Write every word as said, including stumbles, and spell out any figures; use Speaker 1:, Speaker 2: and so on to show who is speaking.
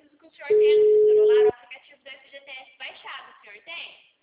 Speaker 1: que o senhor tem no seu celular o aplicativo do F G T S baixado, o senhor tem?